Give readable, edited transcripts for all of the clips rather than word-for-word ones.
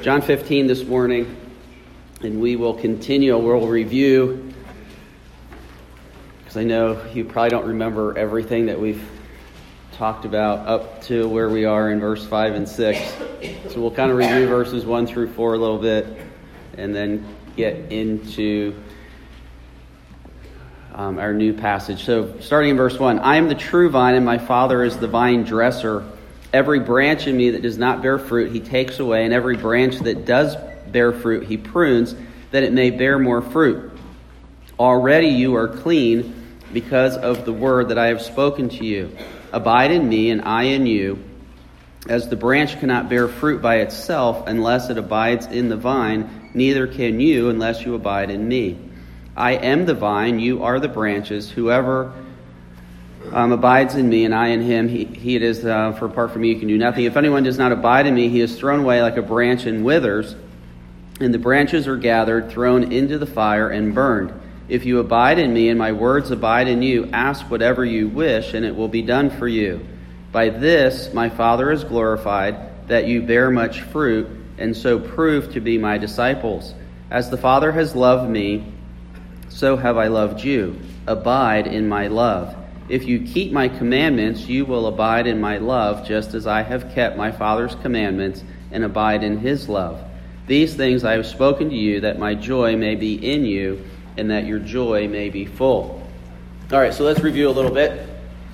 John 15 this morning, and we will continue. We'll review, because I know you probably don't remember everything that we've talked about up to where we are in verse 5 and 6. So we'll kind of review verses 1 through 4 a little bit, and then get into our new passage. So starting in verse 1, I am the true vine, and my Father is the vine dresser. Every branch in me that does not bear fruit, he takes away, and every branch that does bear fruit, he prunes, that it may bear more fruit. Already you are clean because of the word that I have spoken to you. Abide in me, and I in you. As the branch cannot bear fruit by itself unless it abides in the vine, neither can you unless you abide in me. I am the vine, you are the branches. Whoever abides in me and I in him, he it is, for apart from me you can do nothing. If anyone does not abide in me, he is thrown away like a branch and withers, and the branches are gathered, thrown into the fire, and burned. If you abide in me and my words abide in you, ask whatever you wish, and it will be done for you. By this my Father is glorified, that you bear much fruit, and so prove to be my disciples. As the Father has loved me, so have I loved you. Abide in my love. If you keep my commandments, you will abide in my love, just as I have kept my Father's commandments and abide in his love. These things I have spoken to you, that my joy may be in you, and that your joy may be full. All right, so let's review a little bit.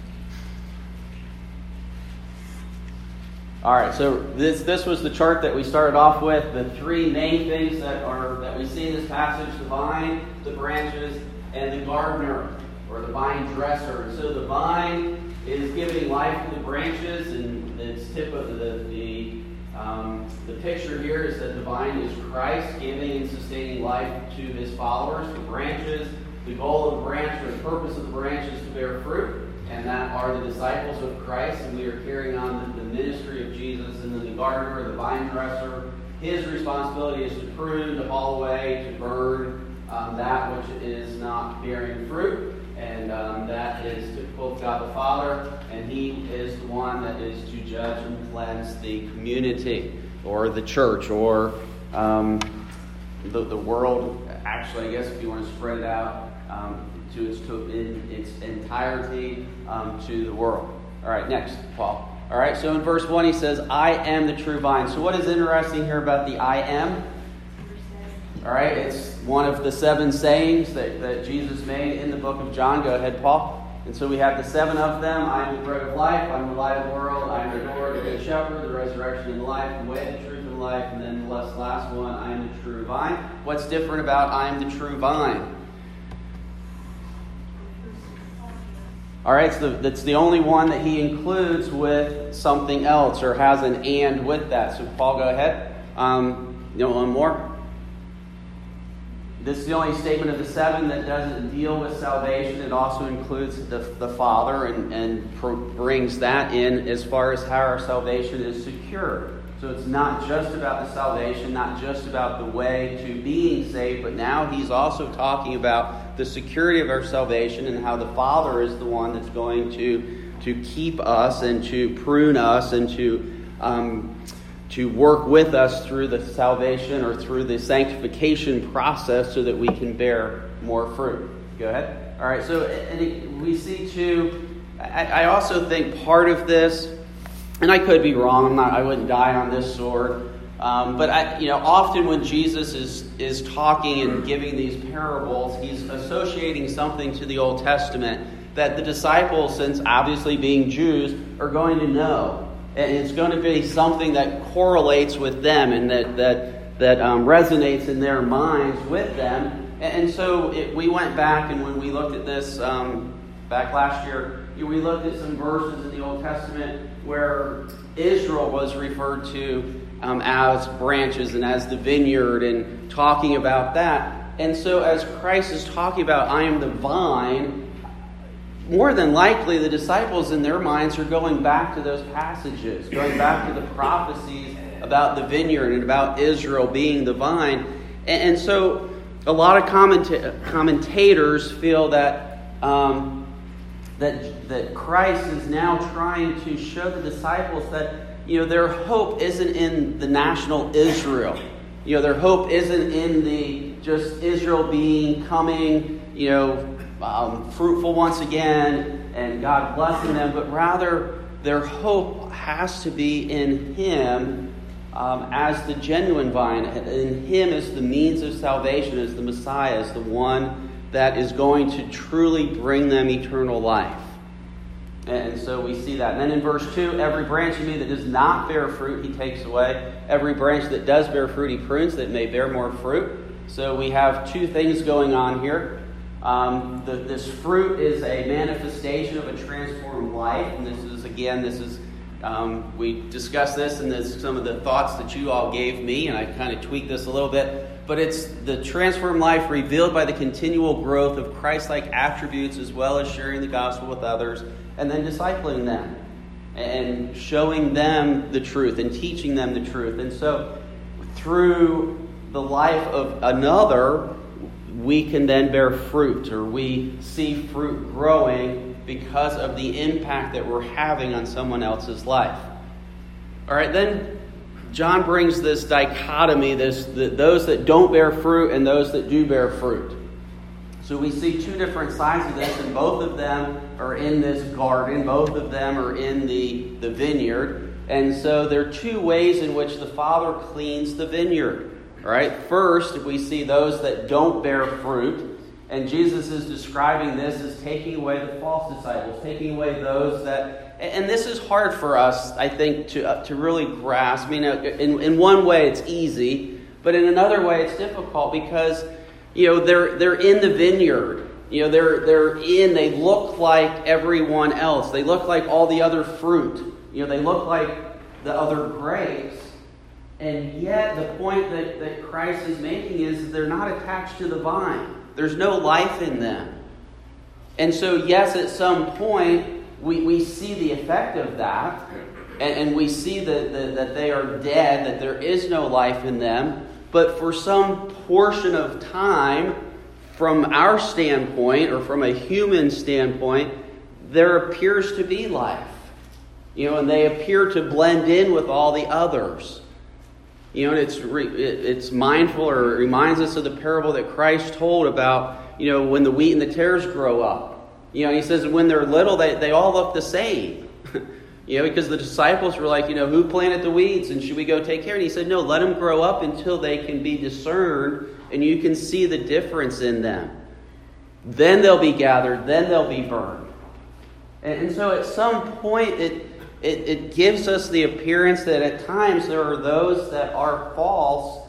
All right, so this was the chart that we started off with, the three main things that we see in this passage: the vine, the branches, and the gardener, or the vine dresser. And so the vine is giving life to the branches, and it's tip of the picture here is that the vine is Christ giving and sustaining life to his followers. The branches, the goal of the branch, or the purpose of the branch, is to bear fruit, and that are the disciples of Christ, and we are carrying on the ministry of Jesus. And then the gardener, the vine dresser, his responsibility is to prune, to haul away, to burn that which is not bearing fruit. And that is typical of God the Father, and he is the one that is to judge and cleanse the community, or the church, or the world. Actually, I guess if you want to spread it out in its entirety to the world. All right, next, Paul. All right, so in verse 1 he says, I am the true vine. So what is interesting here about the I am? All right, it's one of the 7 sayings that Jesus made in the book of John. Go ahead, Paul. And so we have the 7 of them. I am the bread of life. I am the light of the world. I am the door, the good shepherd, the resurrection and the life, the way, the truth, and life. And then the last one, I am the true vine. What's different about I am the true vine? All right, so that's the only one that he includes with something else, or has an and with that. So Paul, go ahead. One more. This is the only statement of the 7 that doesn't deal with salvation. It also includes the Father and brings that in as far as how our salvation is secured. So it's not just about the salvation, not just about the way to being saved, but now he's also talking about the security of our salvation and how the Father is the one that's going to keep us and to prune us and to work with us through the salvation or through the sanctification process so that we can bear more fruit. Go ahead. All right, so we see too, I also think part of this, and I could be wrong, I wouldn't die on this sword, but often when Jesus is talking and giving these parables, he's associating something to the Old Testament that the disciples, since obviously being Jews, are going to know. And it's going to be something that correlates with them and that resonates in their minds with them. And so we went back, and when we looked at this back last year, we looked at some verses in the Old Testament where Israel was referred to as branches and as the vineyard, and talking about that. And so as Christ is talking about, I am the vine, more than likely, the disciples in their minds are going back to those passages, going back to the prophecies about the vineyard and about Israel being the vine. And so a lot of commentators feel that that Christ is now trying to show the disciples that their hope isn't in the national Israel. Their hope isn't in the just Israel coming, fruitful once again and God blessing them, but rather their hope has to be in Him as the genuine vine, in Him as the means of salvation, as the Messiah, as the one that is going to truly bring them eternal life. And so we see that. And then in verse 2, every branch in me that does not bear fruit, He takes away. Every branch that does bear fruit, He prunes, that it may bear more fruit. So we have two things going on here. This fruit is a manifestation of a transformed life. And we discussed this, and this some of the thoughts that you all gave me, and I kind of tweaked this a little bit. But it's the transformed life revealed by the continual growth of Christ-like attributes, as well as sharing the gospel with others, and then discipling them and showing them the truth and teaching them the truth. And so through the life of another, we can then bear fruit, or we see fruit growing because of the impact that we're having on someone else's life. All right, then John brings this dichotomy, those that don't bear fruit and those that do bear fruit. So we see two different sides of this, and both of them are in this garden. Both of them are in the vineyard. And so there are two ways in which the Father cleans the vineyard. All right, first, we see those that don't bear fruit. And Jesus is describing this as taking away the false disciples, taking away those that... And this is hard for us, I think, to really grasp. I mean, in one way it's easy, but in another way it's difficult because, they're in the vineyard. They look like everyone else. They look like all the other fruit. They look like the other grapes. And yet the point that Christ is making is they're not attached to the vine. There's no life in them. And so, yes, at some point, we see the effect of that, and we see that they are dead, that there is no life in them. But for some portion of time, from our standpoint, or from a human standpoint, there appears to be life. And they appear to blend in with all the others. And it's mindful, or it reminds us of the parable that Christ told about, when the wheat and the tares grow up. He says when they're little, they all look the same. Because the disciples were like, who planted the weeds and should we go take care? And He said, no, let them grow up until they can be discerned and you can see the difference in them. Then they'll be gathered, then they'll be burned. And so at some point, it gives us the appearance that at times there are those that are false,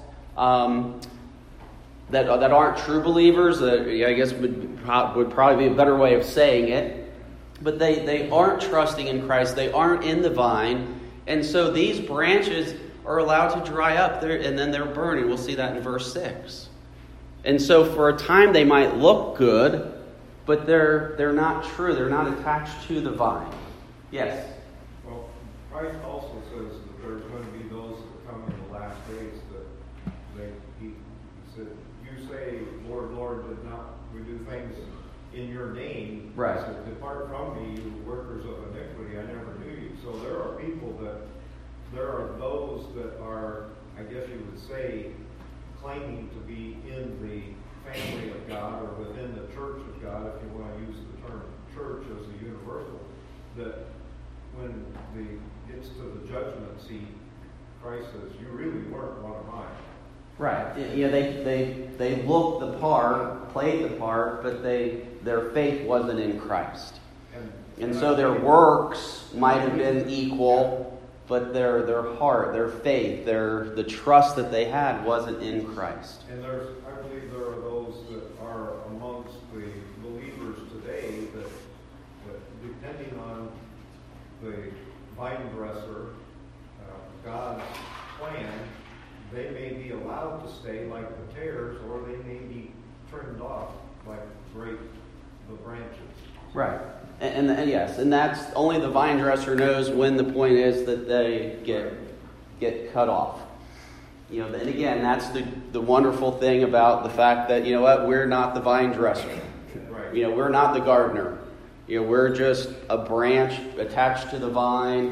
that aren't true believers. I guess would probably be a better way of saying it. But they aren't trusting in Christ. They aren't in the vine. And so these branches are allowed to dry up there, and then they're burned. And we'll see that in verse 6. And so for a time they might look good, but they're not true. They're not attached to the vine. Yes? Well, Christ also says that there's going to be those that come in the last days that he said, you say, Lord, Lord, did not we do things in your name? Right. He said, depart from me, you workers of iniquity, I never knew you. So there are those that are, I guess you would say, claiming to be in the family of God or within the church of God, if you want to use the term church as a universal, that when it gets to the judgment seat, Christ says, you really weren't one of mine. Right. They looked the part, played the part, but their faith wasn't in Christ. And so their works might have been equal, but their heart, their faith, the trust that they had wasn't in Christ. And I believe there are those that are amongst the believers today that depending on the vine dresser, God's plan, they may be allowed to stay like the tares, or they may be trimmed off like the branches. Right. And yes, and that's only the vine dresser knows when the point is that they get cut off. And again, that's the wonderful thing about the fact that, we're not the vine dresser. Right. We're not the gardener. We're just a branch attached to the vine,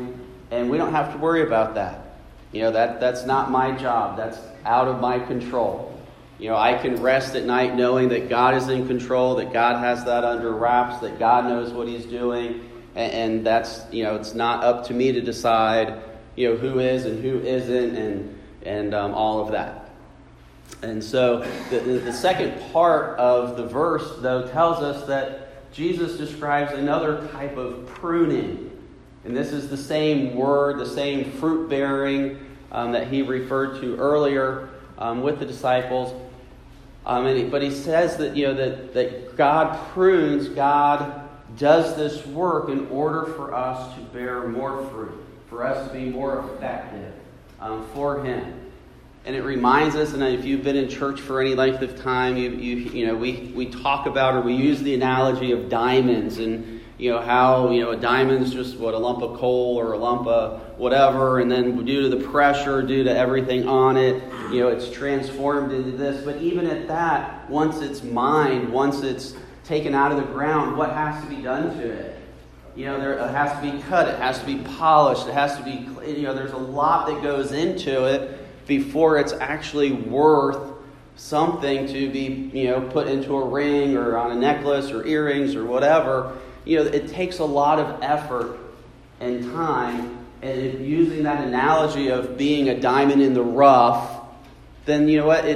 And we don't have to worry about that. That's not my job. That's out of my control. I can rest at night knowing that God is in control, that God has that under wraps, that God knows what he's doing. And that's, it's not up to me to decide, who is and who isn't and all of that. And so the second part of the verse, though, tells us that Jesus describes another type of pruning. And this is the same word, the same fruit bearing that he referred to earlier with the disciples. But he says that that God prunes, God does this work in order for us to bear more fruit, for us to be more effective for him. And it reminds us, and if you've been in church for any length of time, we talk about, or we use the analogy of diamonds, and how a diamond's just a lump of coal or a lump of whatever, and then due to the pressure, due to everything on it, it's transformed into this. But even at that, once it's mined, once it's taken out of the ground, what has to be done to it? It has to be cut, it has to be polished, it has to be, there's a lot that goes into it before it's actually worth something to be, put into a ring or on a necklace or earrings or whatever. It takes a lot of effort and time. And using that analogy of being a diamond in the rough, then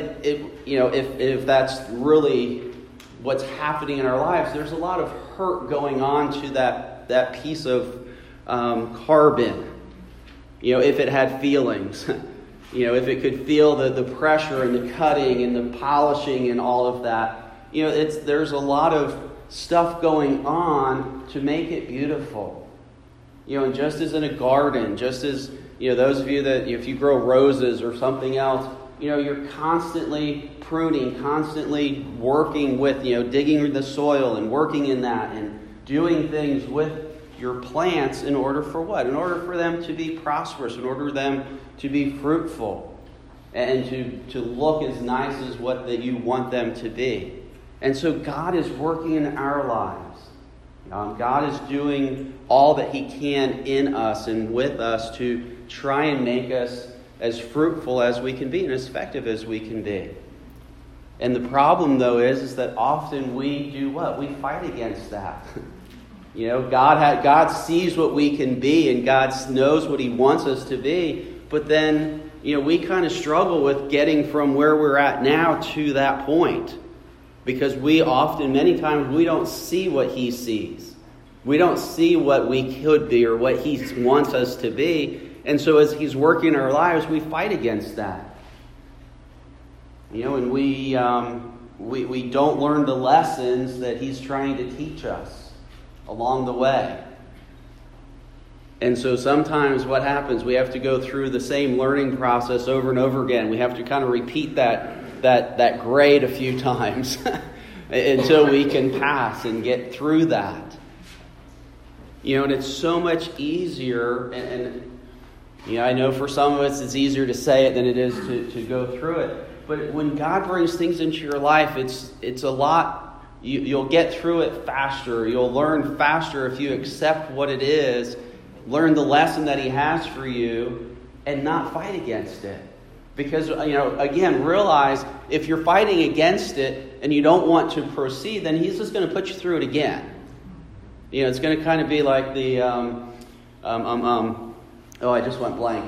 if that's really what's happening in our lives, there's a lot of hurt going on to that piece of carbon. If it had feelings, if it could feel the pressure and the cutting and the polishing and all of that, there's a lot of stuff going on to make it beautiful. And just as in a garden, just as, those of you that, if you grow roses or something else, you're constantly pruning, constantly working with, digging the soil and working in that and doing things with your plants in order for what? In order for them to be prosperous, in order for them to be fruitful and to look as nice as what that you want them to be. And so God is working in our lives. God is doing all that he can in us and with us to try and make us as fruitful as we can be and as effective as we can be. And the problem, though, is that often we do what? We fight against that. God sees what we can be, and God knows what he wants us to be. But then, we kind of struggle with getting from where we're at now to that point. Because many times, we don't see what he sees. We don't see what we could be or what he wants us to be. And so as he's working in our lives, we fight against that. And we don't learn the lessons that he's trying to teach us along the way. And so sometimes what happens, we have to go through the same learning process over and over again. We have to kind of repeat that grade a few times until we can pass and get through that. And it's so much easier, and I know for some of us it's easier to say it than it is to go through it. But when God brings things into your life, it's a lot, you'll get through it faster. You'll learn faster if you accept what it is, learn the lesson that he has for you, and not fight against it. Because, again, realize if you're fighting against it and you don't want to proceed, then he's just going to put you through it again. It's going to kind of be like the, I just went blank.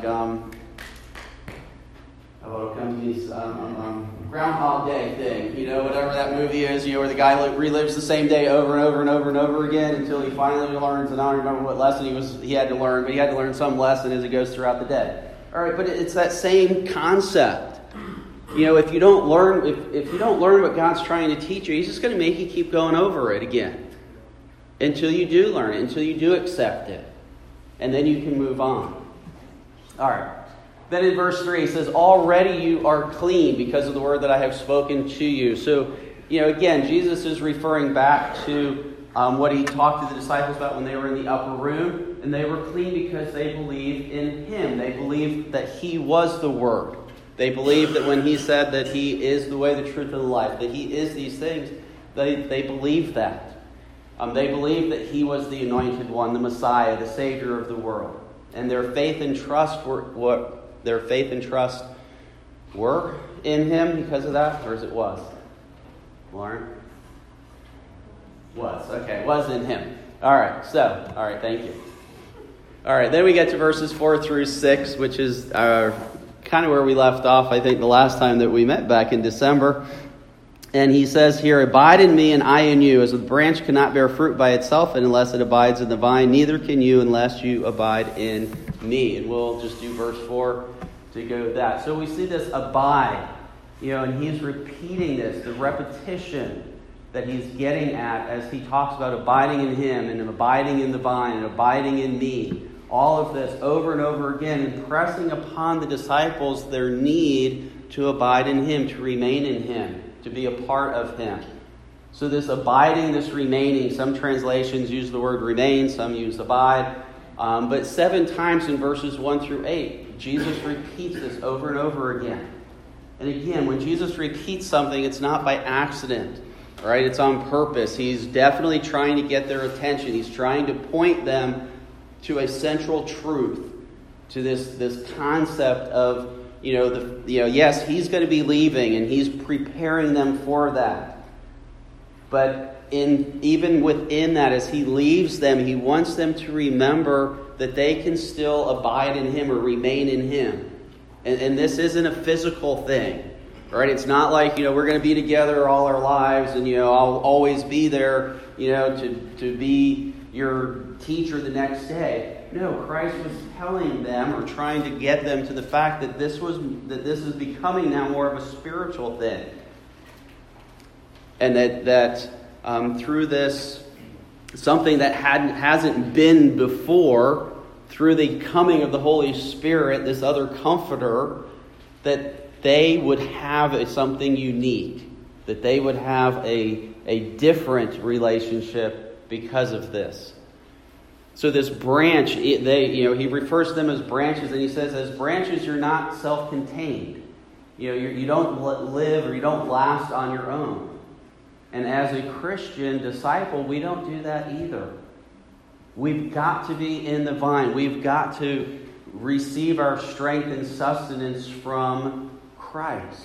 Groundhog Day thing, whatever that movie is, where the guy relives the same day over and over and over and over again until he finally learns, and I don't remember what lesson he had to learn, but he had to learn some lesson as he goes throughout the day. All right, but it's that same concept. If you don't learn, if you don't learn what God's trying to teach you, he's just going to make you keep going over it again until you do learn it, until you do accept it, and then you can move on. All right. Then in verse 3, it says, already you are clean because of the word that I have spoken to you. So, again, Jesus is referring back to what he talked to the disciples about when they were in the upper room. And they were clean because they believed in him. They believed that he was the word. They believed that when he said that he is the way, the truth, and the life, that he is these things, they believed that. They believed that he was the anointed one, the Messiah, the Savior of the world. And their faith and trust were in him because of that, or is it was? Lauren? Was. Okay, was in him. All right, thank you. All right, then we get to verses 4 through 6, which is kind of where we left off, I think, the last time that we met back in December. And he says here, "Abide in me and I in you, as the branch cannot bear fruit by itself unless it abides in the vine, neither can you unless you abide in me." And we'll just do verse 4 to go with that. So we see this abide, and he's repeating this, the repetition that he's getting at as he talks about abiding in him and abiding in the vine and abiding in me. All of this over and over again, impressing upon the disciples their need to abide in him, to remain in him, to be a part of him. So this abiding, this remaining, some translations use the word remain, some use abide. But 7 times in verses 1 through 8, Jesus repeats this over and over again. And again, when Jesus repeats something, it's not by accident, right? It's on purpose. He's definitely trying to get their attention. He's trying to point them to a central truth, to this concept of, yes, he's going to be leaving, and he's preparing them for that. But even within that, as he leaves them, he wants them to remember that they can still abide in him or remain in him. And this isn't a physical thing, right? It's not like, we're going to be together all our lives, and, I'll always be there, to be your teacher the next day. No, Christ was telling them or trying to get them to the fact that this is becoming now more of a spiritual thing. And that through this, something that hasn't been before, through the coming of the Holy Spirit, this other comforter, that they would have something unique, that they would have a different relationship because of this. So this branch, he refers to them as branches, and he says, as branches, you're not self-contained. You don't live or you don't last on your own. And as a Christian disciple, we don't do that either. We've got to be in the vine. We've got to receive our strength and sustenance from Christ.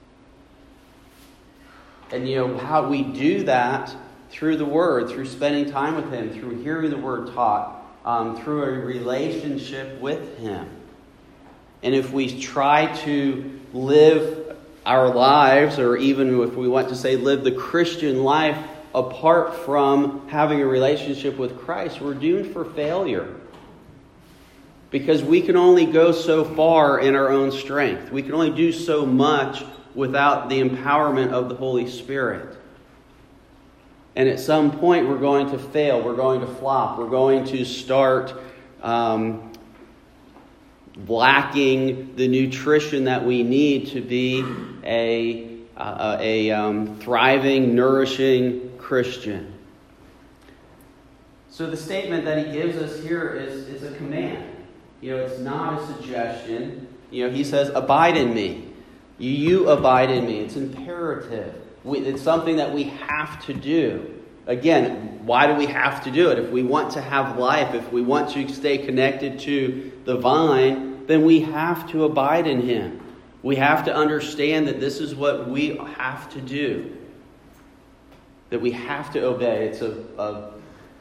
And how we do that through the Word, through spending time with him, through hearing the Word taught, through a relationship with him. And if we try to live our lives, or even if we want to say live the Christian life apart from having a relationship with Christ, we're doomed for failure. Because we can only go so far in our own strength. We can only do so much without the empowerment of the Holy Spirit. And at some point we're going to fail, we're going to flop, we're going to start lacking the nutrition that we need to be a thriving, nourishing Christian. So the statement that he gives us here is a command. It's not a suggestion. He says, abide in me. You abide in me. It's imperative. It's something that we have to do. Again, why do we have to do it? If we want to have life, if we want to stay connected to the vine, then we have to abide in him. We have to understand that this is what we have to do. That we have to obey. It's a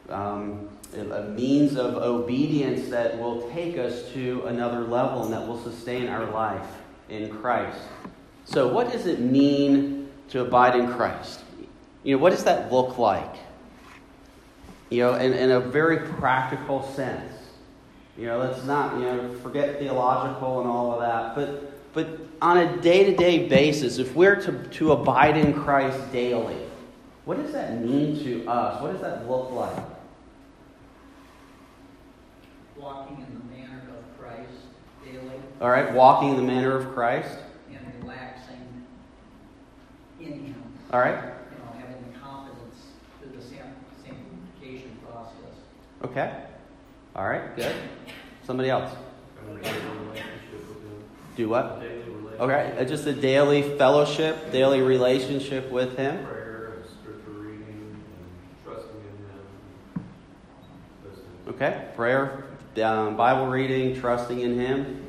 means of obedience that will take us to another level and that will sustain our life in Christ. So what does it mean to abide in Christ? What does that look like? In a very practical sense. Let's not, forget theological and all of that. But on a day-to-day basis, if we're to abide in Christ daily, what does that mean to us? What does that look like? Walking in the manner of Christ daily. All right, walking in the manner of Christ. And relaxing in him. All right. Having the confidence through the sanctification process. Okay. All right, good. Somebody else. Do what? Okay, just a daily fellowship, daily relationship with him. Prayer and scripture reading and trusting in him. Okay, prayer, Bible reading, trusting in Him.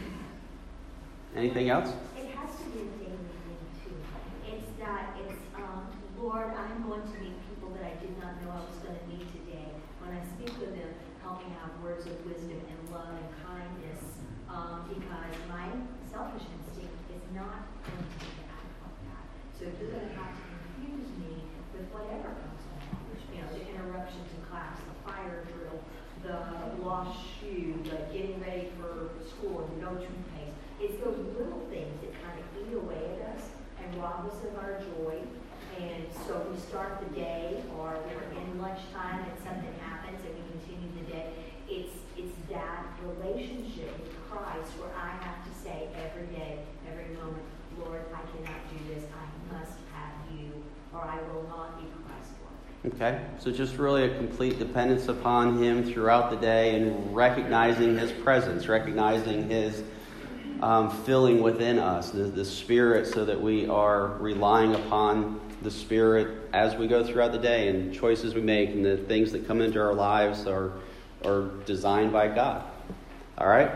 Anything else? It has to be a daily thing too. It's that Lord, I'm going to meet people that I did not know I was going to meet today. When I speak with them, help me have words of wisdom and love and kindness, because my selfish instinct is not going to act like that. So if you're going to have to confuse me with whatever comes along, the interruptions in class, the fire drill, the lost shoe, the getting ready for school, and no toothpaste. It's those little things that kind of eat away at us and rob us of our joy. And so we start the day, or we're in lunchtime and something happens and we continue the day. It's that relationship with Christ where I have to say every day, every moment, Lord, I cannot do this. I must have you, or I will not be Christ-like. Okay, so just really a complete dependence upon Him throughout the day and recognizing His presence, recognizing His filling within us, the Spirit, so that we are relying upon the Spirit as we go throughout the day, and choices we make and the things that come into our lives are designed by God. All right?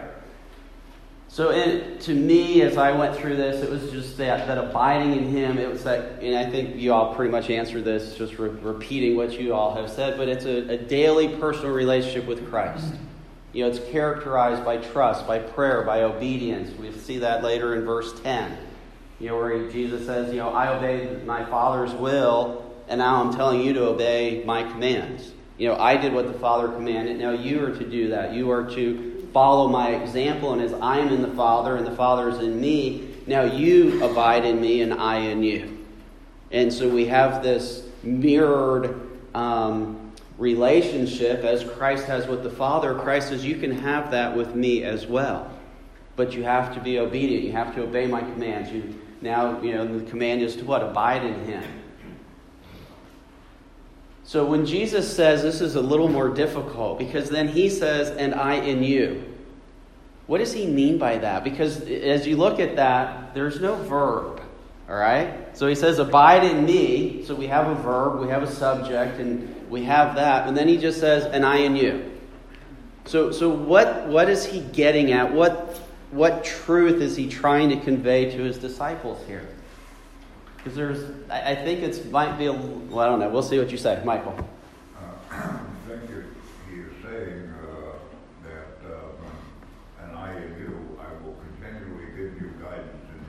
So to me, as I went through this, it was just that abiding in Him. It was that, and I think you all pretty much answered this, just repeating what you all have said, but it's a daily personal relationship with Christ. It's characterized by trust, by prayer, by obedience. We see that later in verse 10. Where Jesus says, I obey my Father's will, and now I'm telling you to obey my commands. I did what the Father commanded. Now you are to do that. You are to follow my example, and as I am in the Father, and the Father is in me, now you abide in me, and I in you. And so we have this mirrored relationship as Christ has with the Father. Christ says, you can have that with me as well. But you have to be obedient. You have to obey my commands. The command is to what? Abide in Him. So when Jesus says this is a little more difficult, because then He says, and I in you. What does He mean by that? Because as you look at that, there's no verb. All right? So He says, abide in me. So we have a verb, we have a subject, and we have that. And then He just says, and I in you. So what is He getting at? What truth is He trying to convey to His disciples here? Because I think it might be I don't know. We'll see what you say, Michael. I think he is saying that, and I in you, I will continually give you guidance in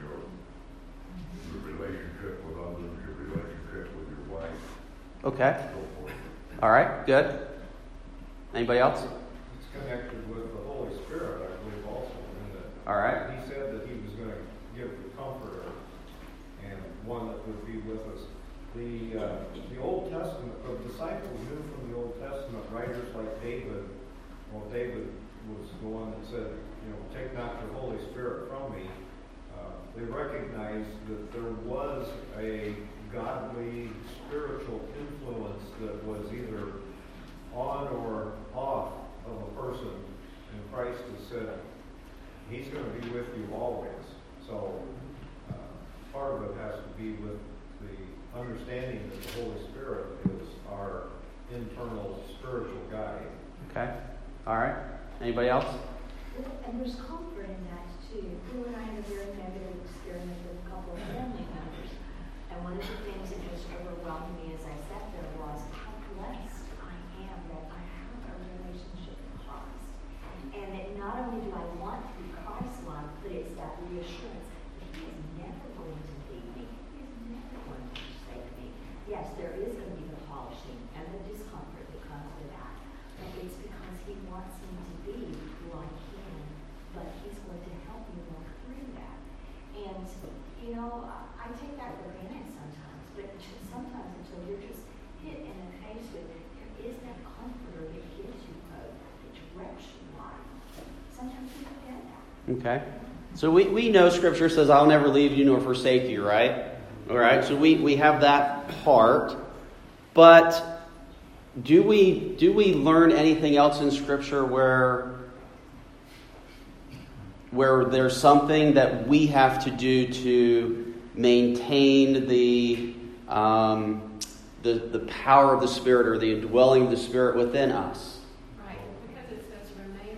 your relationship with others, your relationship with your wife. Okay. And so forth. All right. Good. Anybody else? It's connected with the Holy Spirit, I believe, also. All right. He said that He was going to give the Comforter, and one that would be with us. The Old Testament, the disciples knew from the Old Testament, writers like David. Well, David was the one that said, take not your Holy Spirit from me. They recognized that there was a godly spiritual influence that was either on or off of a person, and Christ has said He's going to be with you always. So part of it has to be with the understanding that the Holy Spirit is our internal spiritual guide. Okay. All right. Anybody else? And there's comfort in that too. Drew and I had a very negative experience with a couple of family members. And one of the things that just overwhelmed me as I sat there was how blessed I am that I have a relationship with Christ. And that not only do I want to be Christ-like, but it's that reassurance that He is never going to leave me. He is never going to forsake me. Yes, there is going to be the polishing and the discomfort that comes with that. But it's because He wants me to be like Him. But He's going to help me walk through that. And, I take that for granted sometimes. But sometimes until you're just hit in the face with, there is that comforter that gives you hope, that directs you life. Sometimes we forget that. Okay. So we know Scripture says, I'll never leave you nor forsake you, right? All right. So we have that part. But do we learn anything else in Scripture where there's something that we have to do to maintain the power of the Spirit or the indwelling of the Spirit within us? Right, because it says remain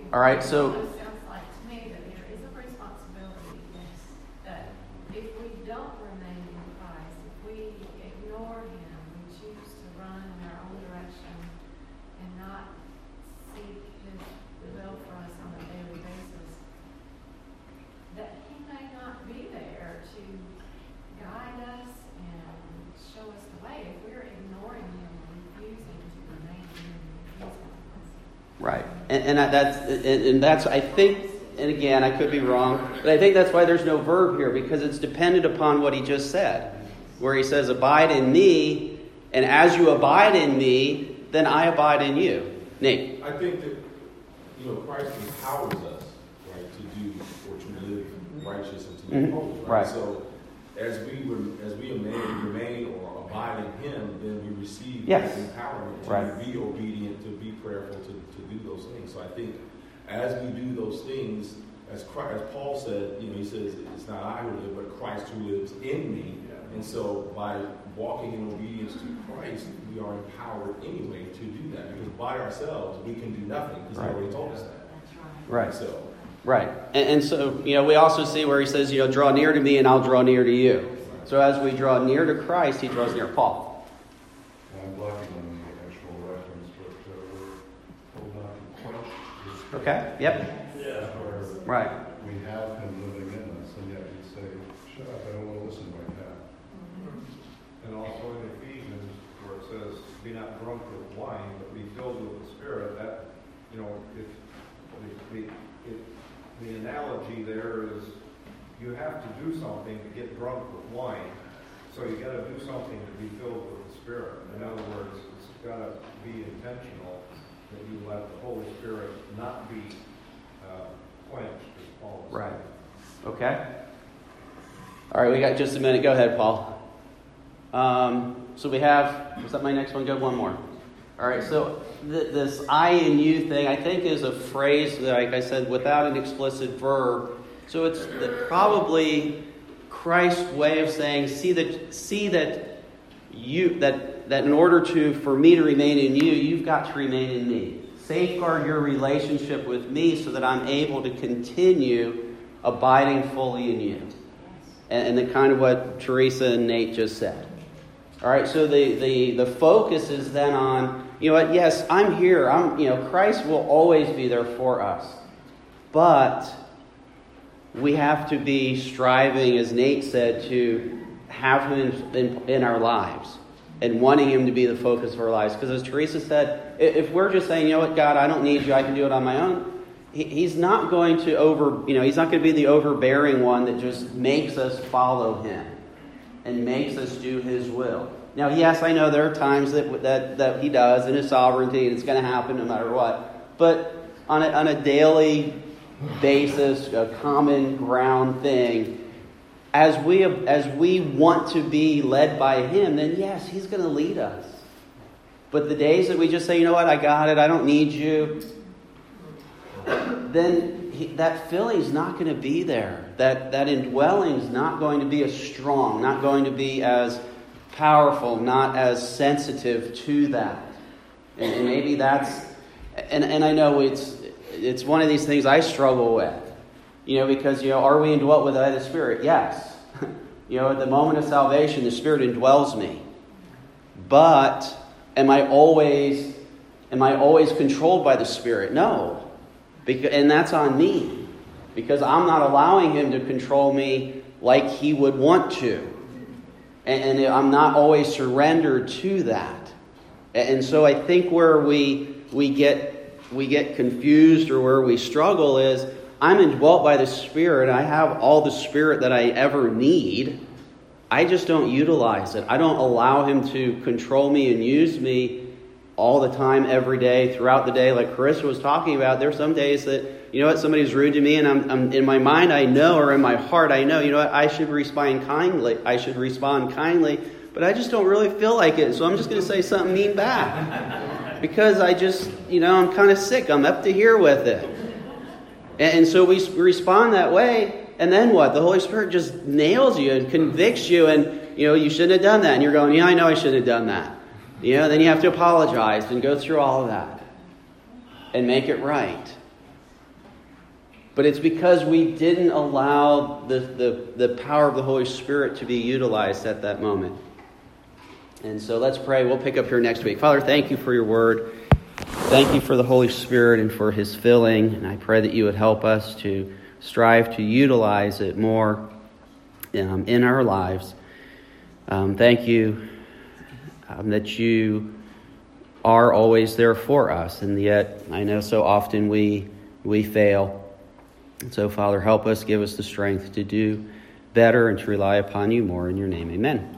All right, so It sounds like to me that there is a responsibility that if we don't remain in Christ, if we ignore Him, we choose to run in our own direction and not seek His will for us on a daily basis, that He may not be there to guide us and show us the way if we're ignoring Him and refusing to remain in Him and refusing to right, and that's I think, and again I could be wrong, but I think that's why there's no verb here, because it's dependent upon what he just said, where he says, "Abide in me, and as you abide in me, then I abide in you." Nate. I think that Christ empowers us, right, to do or to live righteous and to live holy, right? Right. So as we remain or abide in Him, then we receive Yes. that empowerment to Right. be obedient, to be prayerful, to do those things. So I think as we do those things, as Paul said, he says, "It's not I who live, but Christ who lives in me." And so by walking in obedience to Christ, we are empowered anyway to do that. Because by ourselves, we can do nothing, because He already told us that. Right. So, Right. And so, we also see where he says, draw near to me and I'll draw near to you. So as we draw near to Christ, he draws near. Paul. I'm blocking on the actual reference, but hold on to quench. Okay. Yep. Where Right. we have Him living in us, and yet we say, shut up, I don't want to listen right now. And also in Ephesians, where it says, "Be not drunk with wine, but be filled with the Spirit." That, if the analogy there is, you have to do something to get drunk with wine. So you got to do something to be filled with the Spirit. In other words, it's got to be intentional that you let the Holy Spirit not be quenched, as Paul said. Right. Okay. All right, we got just a minute. Go ahead, Paul. So we have, was that my next one? Go one more. All right, so this I and you thing, I think, is a phrase that, like I said, without an explicit verb. So it's probably Christ's way of saying, see that in order for me to remain in you, you've got to remain in me. Safeguard your relationship with me so that I'm able to continue abiding fully in you. And the kind of what Teresa and Nate just said. All right, so the focus is then on, yes, I'm here. Christ will always be there for us. But we have to be striving, as Nate said, to have Him in our lives and wanting Him to be the focus of our lives. Because as Teresa said, if we're just saying, God, I don't need you, I can do it on my own, He's not going to He's not going to be the overbearing one that just makes us follow Him and makes us do His will. Now, yes, I know there are times that He does in His sovereignty, and it's going to happen no matter what. But on a daily basis, a common ground thing, as we want to be led by Him, then yes, He's going to lead us. But the days that we just say, I got it, I don't need you, then that feeling's not going to be there. That indwelling's not going to be as strong, not going to be as powerful, not as sensitive to that. And maybe that's, and I know it's one of these things I struggle with, because, are we indwelt with the Spirit? Yes. At the moment of salvation, the Spirit indwells me. But am I always controlled by the Spirit? No. And that's on me, because I'm not allowing Him to control me like He would want to. And I'm not always surrendered to that. And so I think where we get confused, or where we struggle, is I'm indwelt by the Spirit. I have all the Spirit that I ever need. I just don't utilize it. I don't allow Him to control me and use me all the time, every day, throughout the day. Like Carissa was talking about, there's some days that, somebody's rude to me, and I'm in my mind I know, or in my heart I know, I should respond kindly. But I just don't really feel like it. So I'm just going to say something mean back. Because I just, I'm kind of sick. I'm up to here with it. And so we respond that way. And then what? The Holy Spirit just nails you and convicts you. And, you shouldn't have done that. And you're going, yeah, I know I shouldn't have done that. Then you have to apologize and go through all of that and make it right. But it's because we didn't allow the power of the Holy Spirit to be utilized at that moment. And so let's pray. We'll pick up here next week. Father, thank you for your word. Thank you for the Holy Spirit and for his filling. And I pray that you would help us to strive to utilize it more in our lives. Thank you that you are always there for us. And yet, I know so often we fail. And so, Father, help us, give us the strength to do better and to rely upon you more. In your name, amen.